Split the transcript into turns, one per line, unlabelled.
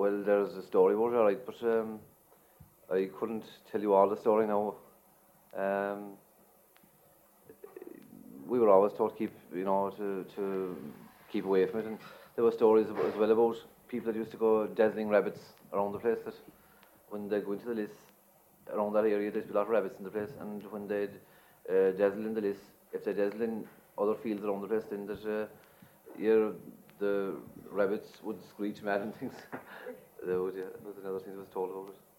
Well, there's a story about it, all right, but I couldn't tell you all the story now. Um, we were always told to keep, to keep away from it, and there were stories as well about people that used to go dazzling rabbits around the place. That when they go into the list around that area, there'd be a lot of rabbits in the place, and when they'd dazzle in the list, if they dazzle in other fields around the place, then that the rabbits would screech mad and things. There was another thing that was told about it.